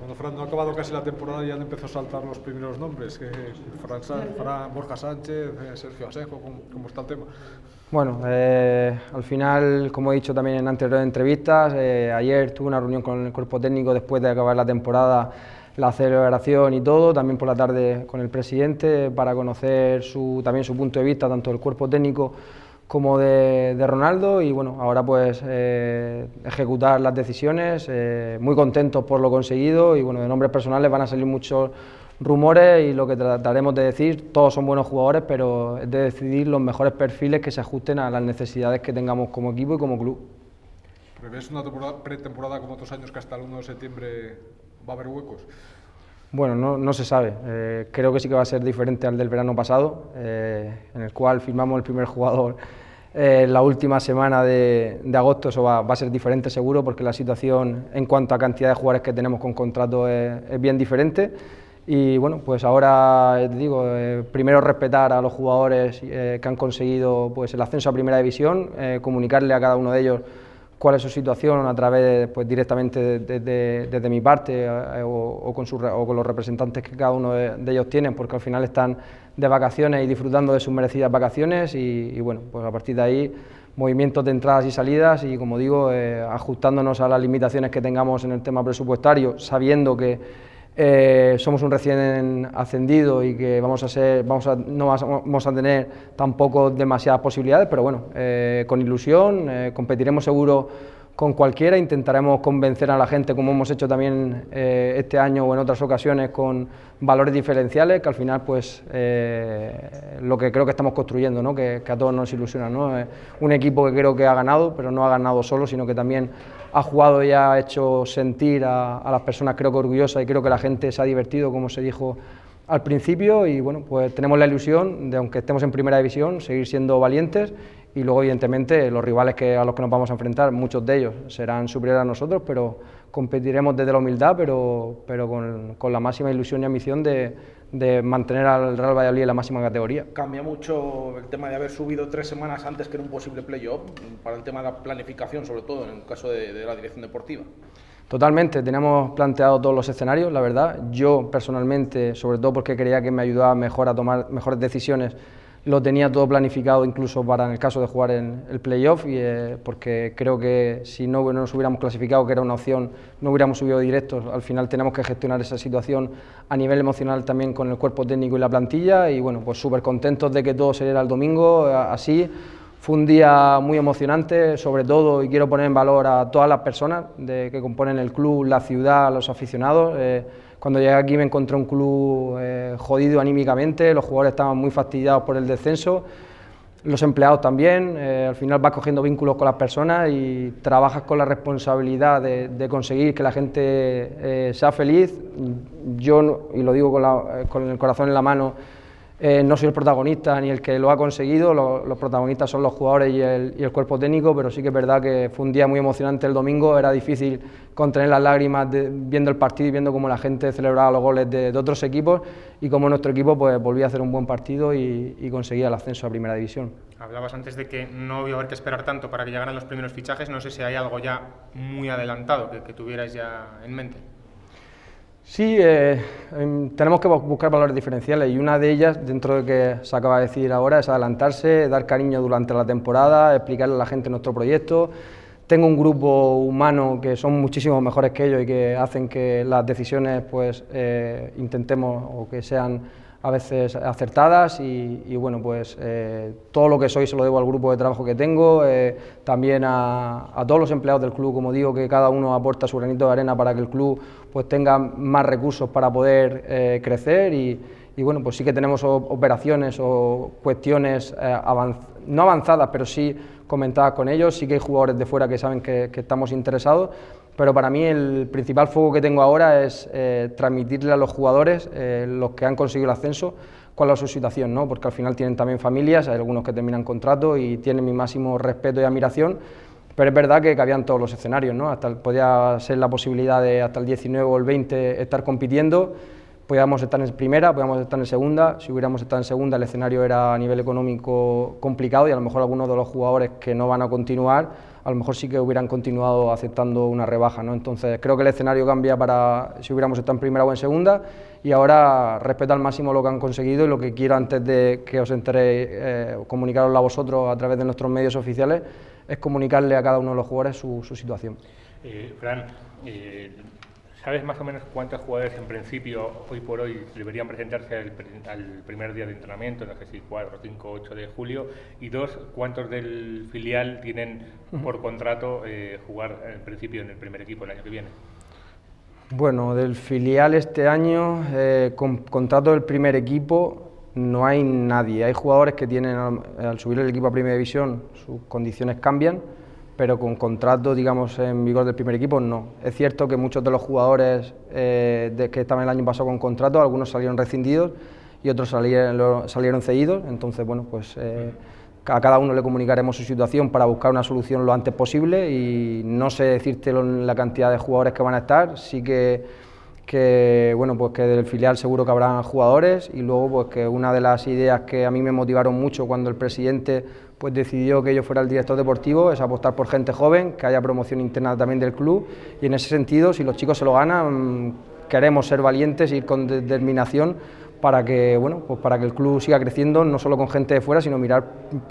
Bueno, Fran, no ha acabado casi la temporada y ya han empezado a saltar los primeros nombres, Borja Sánchez, Sergio Asenjo, ¿cómo está el tema? Bueno, al final, como he dicho también en anteriores entrevistas, ayer tuve una reunión con el cuerpo técnico después de acabar la temporada, la celebración y todo, también por la tarde con el presidente para conocer también su punto de vista, tanto del cuerpo técnico como de Ronaldo, y bueno, ahora pues ejecutar las decisiones, muy contentos por lo conseguido, y bueno, de nombres personales van a salir muchos rumores, y lo que trataremos de decir, todos son buenos jugadores, pero es de decidir los mejores perfiles que se ajusten a las necesidades que tengamos como equipo y como club. ¿Prevés una pretemporada como otros años que hasta el 1 de septiembre va a haber huecos? Bueno, no se sabe, creo que sí que va a ser diferente al del verano pasado, en el cual firmamos el primer jugador la última semana de agosto. Eso va a ser diferente seguro, porque la situación en cuanto a cantidad de jugadores que tenemos con contrato es bien diferente. Y bueno, pues ahora te digo, primero respetar a los jugadores que han conseguido pues el ascenso a Primera División, comunicarle a cada uno de ellos cuál es su situación a través, pues directamente desde mi parte o con los representantes que cada uno de ellos tienen, porque al final están de vacaciones y disfrutando de sus merecidas vacaciones, y bueno, pues a partir de ahí movimientos de entradas y salidas, y como digo, ajustándonos a las limitaciones que tengamos en el tema presupuestario, sabiendo que somos un recién ascendido y que no vamos a tener tampoco demasiadas posibilidades, pero bueno, con ilusión, competiremos seguro con cualquiera, intentaremos convencer a la gente, como hemos hecho también este año o en otras ocasiones, con valores diferenciales, que al final pues lo que creo que estamos construyendo, ¿no? que a todos nos ilusiona, ¿no? Un equipo que creo que ha ganado, pero no ha ganado solo, sino que también ha jugado y ha hecho sentir a las personas, creo que orgullosas, y creo que la gente se ha divertido, como se dijo al principio, y bueno, pues tenemos la ilusión de, aunque estemos en Primera División, seguir siendo valientes, y luego evidentemente los rivales a los que nos vamos a enfrentar, muchos de ellos serán superiores a nosotros, pero competiremos desde la humildad, pero con la máxima ilusión y ambición de mantener al Real Valladolid en la máxima categoría. Cambia mucho el tema de haber subido 3 semanas antes que en un posible playoff, para el tema de la planificación, sobre todo en el caso de la dirección deportiva. Totalmente, tenemos planteado todos los escenarios, la verdad. Yo personalmente, sobre todo porque creía que me ayudaba mejor a tomar mejores decisiones, lo tenía todo planificado, incluso para en el caso de jugar en el playoff, y porque creo que si no nos hubiéramos clasificado, que era una opción, no hubiéramos subido directos. Al final tenemos que gestionar esa situación a nivel emocional también con el cuerpo técnico y la plantilla, y bueno, pues súper contentos de que todo se diera el domingo así. Fue un día muy emocionante, sobre todo, y quiero poner en valor a todas las personas que componen el club, la ciudad, los aficionados. Cuando llegué aquí me encontré un club jodido anímicamente, los jugadores estaban muy fastidiados por el descenso, los empleados también. Al final vas cogiendo vínculos con las personas y trabajas con la responsabilidad de conseguir que la gente sea feliz. Yo, y lo digo con el corazón en la mano, no soy el protagonista ni el que lo ha conseguido, los protagonistas son los jugadores y el cuerpo técnico, pero sí que es verdad que fue un día muy emocionante el domingo. Era difícil contener las lágrimas viendo el partido y viendo cómo la gente celebraba los goles de otros equipos, y cómo nuestro equipo pues volvía a hacer un buen partido y conseguía el ascenso a Primera División. Hablabas antes de que no iba a haber que esperar tanto para que llegaran los primeros fichajes. No sé si hay algo ya muy adelantado que tuvierais ya en mente. Sí, tenemos que buscar valores diferenciales, y una de ellas, dentro de que se acaba de decir ahora, es adelantarse, dar cariño durante la temporada, explicarle a la gente nuestro proyecto. Tengo un grupo humano que son muchísimo mejores que ellos y que hacen que las decisiones pues intentemos o que sean a veces acertadas, y bueno, pues todo lo que soy se lo debo al grupo de trabajo que tengo, también a todos los empleados del club, como digo, que cada uno aporta su granito de arena para que el club pues tenga más recursos para poder crecer, y bueno, pues sí que tenemos operaciones o cuestiones no avanzadas, pero sí comentadas con ellos. Sí que hay jugadores de fuera que saben que estamos interesados, pero para mí el principal foco que tengo ahora es transmitirle a los jugadores, los que han conseguido el ascenso, cuál es su situación, ¿no? Porque al final tienen también familias, hay algunos que terminan contrato y tienen mi máximo respeto y admiración, pero es verdad que cabían todos los escenarios, ¿no? Podía ser la posibilidad de hasta el 19 o el 20 estar compitiendo, podíamos estar en primera, podíamos estar en segunda. Si hubiéramos estado en segunda, el escenario era a nivel económico complicado y a lo mejor algunos de los jugadores que no van a continuar, a lo mejor sí que hubieran continuado aceptando una rebaja, ¿no? Entonces creo que el escenario cambia para si hubiéramos estado en primera o en segunda, y ahora respeto al máximo lo que han conseguido, y lo que quiero antes de que os enteréis, comunicaroslo a vosotros a través de nuestros medios oficiales, es comunicarle a cada uno de los jugadores su situación. Fran, ¿sabes más o menos cuántos jugadores en principio hoy por hoy deberían presentarse al primer día de entrenamiento, no sé si 4, 5, 8 de julio? Y dos, ¿cuántos del filial tienen por contrato jugar en principio en el primer equipo el año que viene? Bueno, del filial este año, con contrato del primer equipo, no hay nadie. Hay jugadores que tienen, al subir el equipo a primera división, sus condiciones cambian, pero con contrato, digamos, en vigor del primer equipo, no. Es cierto que muchos de los jugadores que estaban el año pasado con contrato, algunos salieron rescindidos y otros salieron cedidos. Entonces, bueno, pues a cada uno le comunicaremos su situación para buscar una solución lo antes posible, y no sé decirte la cantidad de jugadores que van a estar. Sí que bueno, pues que del filial seguro que habrá jugadores, y luego pues que una de las ideas que a mí me motivaron mucho cuando el presidente pues decidió que yo fuera el director deportivo es apostar por gente joven, que haya promoción interna también del club, y en ese sentido, si los chicos se lo ganan, queremos ser valientes, ir con determinación para que, bueno, pues para que el club siga creciendo, no solo con gente de fuera, sino mirar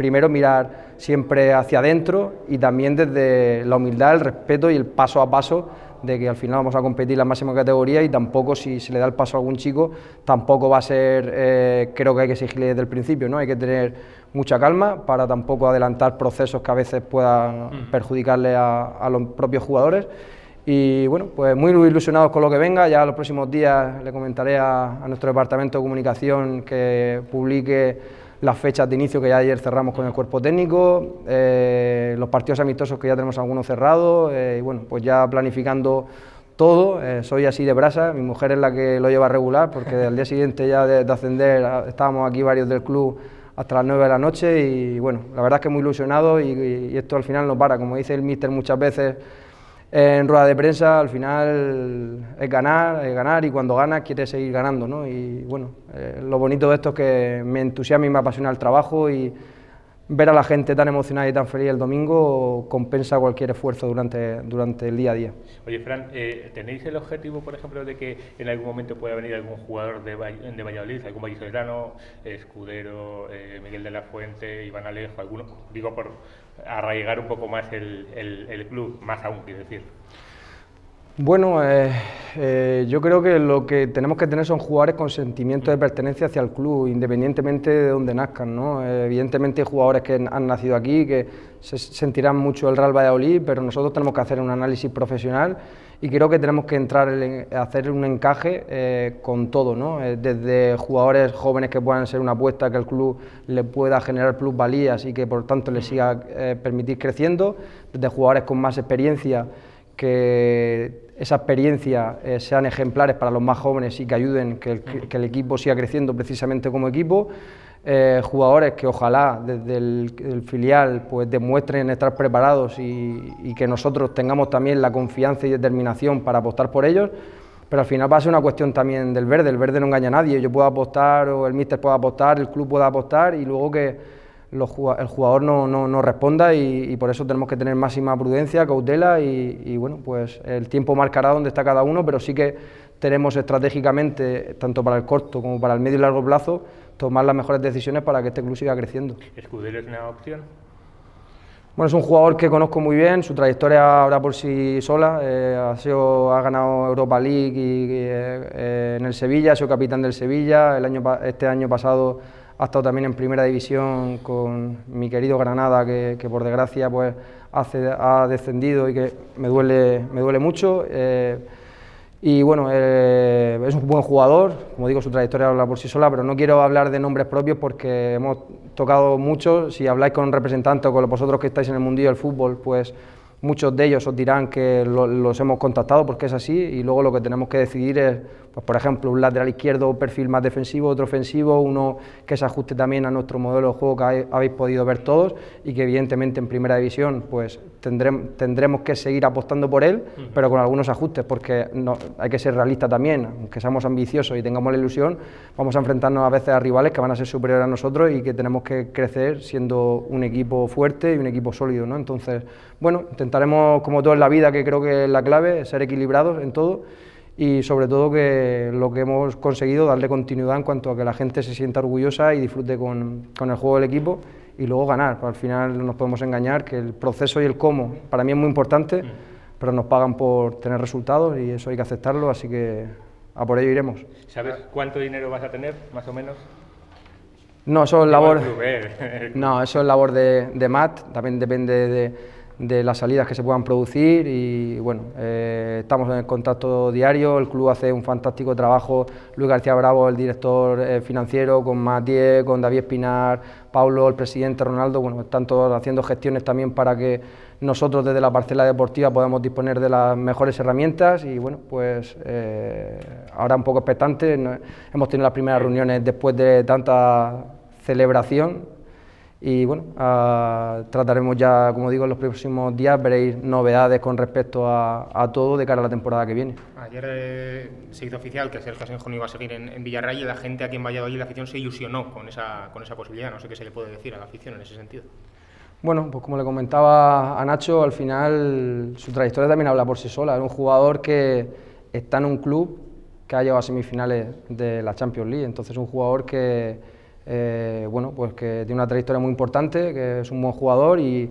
siempre hacia adentro, y también desde la humildad, el respeto y el paso a paso, de que al final vamos a competir en la máxima categoría, y tampoco, si se le da el paso a algún chico, tampoco va a ser, creo que hay que exigirle desde el principio, ¿no? Hay que tener mucha calma para tampoco adelantar procesos que a veces puedan perjudicarle a los propios jugadores. Y bueno, pues muy ilusionados con lo que venga. Ya los próximos días le comentaré a nuestro departamento de comunicación que publique las fechas de inicio, que ya ayer cerramos con el cuerpo técnico, los partidos amistosos, que ya tenemos algunos cerrados, y bueno, pues ya planificando todo. Soy así de brasa, mi mujer es la que lo lleva regular, porque al día siguiente ya de ascender estábamos aquí varios del club hasta las 9 de la noche, y bueno, la verdad es que muy ilusionado, y esto al final no para, como dice el míster muchas veces en rueda de prensa, al final es ganar, y cuando ganas quieres seguir ganando, ¿no? Y bueno, lo bonito de esto es que me entusiasma y me apasiona el trabajo, y ver a la gente tan emocionada y tan feliz el domingo compensa cualquier esfuerzo durante el día a día. Oye, Fran, ¿tenéis el objetivo, por ejemplo, de que en algún momento pueda venir algún jugador de Valladolid, algún vallisoletano, Escudero, Miguel de la Fuente, Iván Alejo, alguno, digo, por arraigar un poco más el club, más aún, quiero decir? Bueno, yo creo que lo que tenemos que tener son jugadores con sentimiento de pertenencia hacia el club, independientemente de dónde nazcan, ¿no? Evidentemente hay jugadores que han nacido aquí, que se sentirán mucho el Real Valladolid, pero nosotros tenemos que hacer un análisis profesional, y creo que tenemos que entrar a hacer un encaje con todo, ¿no? Desde jugadores jóvenes que puedan ser una apuesta que el club le pueda generar plusvalías y que por tanto les siga permitir creciendo, desde jugadores con más experiencia, que esa experiencia sean ejemplares para los más jóvenes y que ayuden que el equipo siga creciendo precisamente como equipo, jugadores que ojalá desde el filial pues demuestren estar preparados y que nosotros tengamos también la confianza y determinación para apostar por ellos, pero al final va a ser una cuestión también del verde. El verde no engaña a nadie, yo puedo apostar, o el míster puede apostar, el club puede apostar, y luego que el jugador no responda, y por eso tenemos que tener máxima prudencia, cautela, y bueno, pues el tiempo marcará dónde está cada uno, pero sí que tenemos estratégicamente, tanto para el corto como para el medio y largo plazo, tomar las mejores decisiones para que este club siga creciendo. ¿Escudero es una opción? Bueno, es un jugador que conozco muy bien, su trayectoria habla por sí sola, ha ganado Europa League en el Sevilla, ha sido capitán del Sevilla, este año pasado ha estado también en primera división con mi querido Granada, que por desgracia pues ha descendido, y que me duele mucho. Y bueno, es un buen jugador, como digo, su trayectoria habla por sí sola, pero no quiero hablar de nombres propios porque hemos tocado mucho. Si habláis con representantes o con vosotros que estáis en el mundillo del fútbol, pues muchos de ellos os dirán que los hemos contactado porque es así, y luego lo que tenemos que decidir es, pues, por ejemplo, un lateral izquierdo, perfil más defensivo, otro ofensivo, uno que se ajuste también a nuestro modelo de juego que habéis podido ver todos, y que evidentemente en primera división pues tendremos que seguir apostando por él, pero con algunos ajustes, porque hay que ser realistas también, aunque seamos ambiciosos y tengamos la ilusión, vamos a enfrentarnos a veces a rivales que van a ser superiores a nosotros y que tenemos que crecer siendo un equipo fuerte y un equipo sólido, ¿no? Entonces, bueno, intentaremos, como todo en la vida, que creo que es la clave, ser equilibrados en todo, y sobre todo que lo que hemos conseguido, darle continuidad en cuanto a que la gente se sienta orgullosa y disfrute con el juego del equipo, y luego ganar. Al final no nos podemos engañar, que el proceso y el cómo para mí es muy importante, pero nos pagan por tener resultados y eso hay que aceptarlo, así que a por ello iremos. ¿Sabes cuánto dinero vas a tener, más o menos? No, eso es labor, No, eso es labor de Matt, también depende de las salidas que se puedan producir, y bueno, estamos en contacto diario, el club hace un fantástico trabajo, Luis García Bravo, el director financiero, con Matías, con David Espinar, Pablo, el presidente, Ronaldo, bueno, están todos haciendo gestiones también para que nosotros desde la parcela deportiva podamos disponer de las mejores herramientas, y bueno, pues ahora un poco expectante, hemos tenido las primeras reuniones después de tanta celebración. Y bueno, trataremos ya, como digo, en los próximos días, veréis novedades con respecto a todo de cara a la temporada que viene. Ayer se hizo oficial que Sergio Asenjo no iba a seguir en Villarreal, y la gente aquí en Valladolid, la afición, se ilusionó con esa posibilidad. No sé qué se le puede decir a la afición en ese sentido. Bueno, pues como le comentaba a Nacho, al final su trayectoria también habla por sí sola. Es un jugador que está en un club que ha llegado a semifinales de la Champions League, entonces es un jugador que bueno, pues que tiene una trayectoria muy importante, que es un buen jugador, y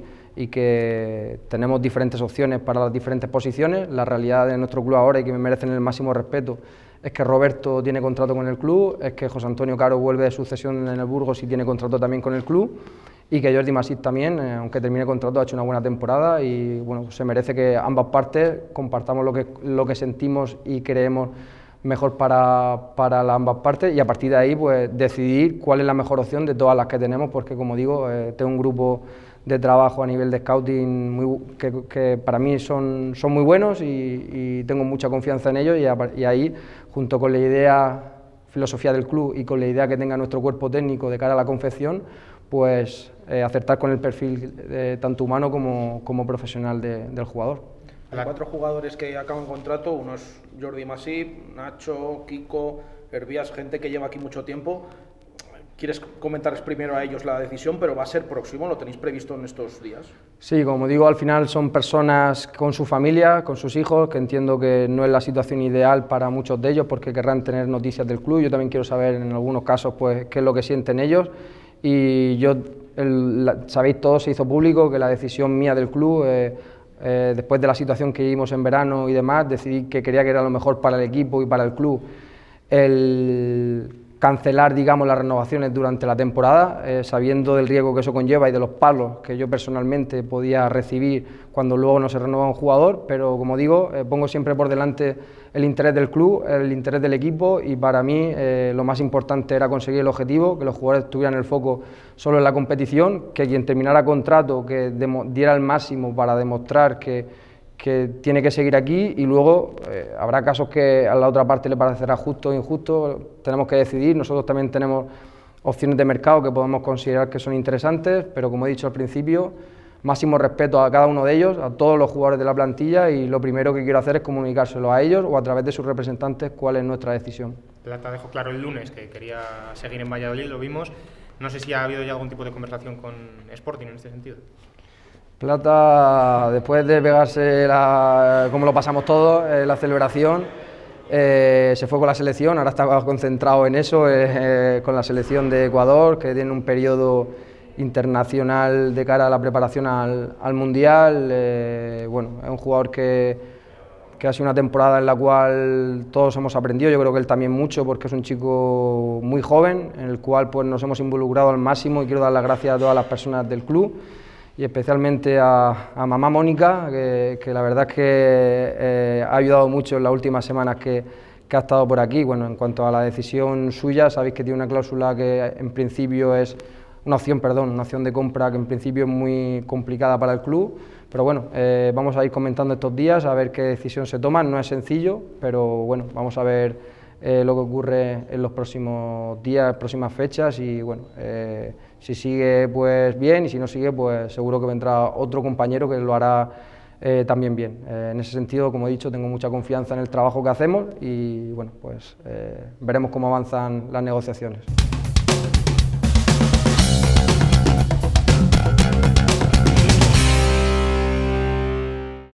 que tenemos diferentes opciones para las diferentes posiciones. La realidad de nuestro club ahora, y que me merecen el máximo respeto, es que Roberto tiene contrato con el club, es que José Antonio Caro vuelve de sucesión en el Burgos y tiene contrato también con el club, y que Jordi Masip también, aunque termine contrato, ha hecho una buena temporada, y bueno, se merece que ambas partes compartamos lo que sentimos y creemos mejor para ambas partes, y a partir de ahí pues decidir cuál es la mejor opción de todas las que tenemos, porque como digo, tengo un grupo de trabajo a nivel de scouting que para mí son muy buenos, y tengo mucha confianza en ellos, y ahí, junto con la idea, filosofía del club y con la idea que tenga nuestro cuerpo técnico de cara a la confección, pues acertar con el perfil tanto humano como profesional del jugador. Hay 4 jugadores que acaban contrato, uno es Jordi Masip, Nacho, Kiko, Hervías, gente que lleva aquí mucho tiempo. ¿Quieres comentarles primero a ellos la decisión, pero va a ser próximo, lo tenéis previsto en estos días? Sí, como digo, al final son personas con su familia, con sus hijos, que entiendo que no es la situación ideal para muchos de ellos, porque querrán tener noticias del club. Yo también quiero saber en algunos casos pues qué es lo que sienten ellos, y yo, sabéis todos, se hizo público que la decisión mía del club, después de la situación que vivimos en verano y demás, decidí que quería que era lo mejor para el equipo y para el club el cancelar, digamos, las renovaciones durante la temporada, sabiendo del riesgo que eso conlleva y de los palos que yo personalmente podía recibir cuando luego no se renueva un jugador, pero como digo, pongo siempre por delante el interés del club, el interés del equipo, y para mí lo más importante era conseguir el objetivo, que los jugadores tuvieran el foco solo en la competición, que quien terminara contrato, que diera el máximo para demostrar que tiene que seguir aquí, y luego habrá casos que a la otra parte le parecerá justo o injusto, tenemos que decidir. Nosotros también tenemos opciones de mercado que podemos considerar que son interesantes, pero como he dicho al principio, máximo respeto a cada uno de ellos, a todos los jugadores de la plantilla, y lo primero que quiero hacer es comunicárselo a ellos o a través de sus representantes cuál es nuestra decisión. Plata dejó claro el lunes que quería seguir en Valladolid, lo vimos. No sé si ha habido ya algún tipo de conversación con Sporting en este sentido. Plata, después de pegarse, como lo pasamos todos, la celebración, se fue con la selección, ahora está concentrado en eso, con la selección de Ecuador, que tiene un periodo internacional de cara a la preparación al Mundial. Bueno, es un jugador que ha sido una temporada en la cual todos hemos aprendido, yo creo que él también mucho, porque es un chico muy joven, en el cual pues nos hemos involucrado al máximo, y quiero dar las gracias a todas las personas del club, y especialmente a mamá Mónica, que la verdad es que ha ayudado mucho en las últimas semanas que ha estado por aquí. Bueno, en cuanto a la decisión suya, sabéis que tiene una cláusula que en principio es una opción de compra que en principio es muy complicada para el club, Pero bueno, vamos a ir comentando estos días a ver qué decisión se toma. No es sencillo, pero bueno, vamos a ver lo que ocurre en los próximos días, próximas fechas, y bueno, si sigue pues bien, y si no sigue pues seguro que vendrá otro compañero que lo hará también bien. En ese sentido, como he dicho, tengo mucha confianza en el trabajo que hacemos y bueno, pues veremos cómo avanzan las negociaciones.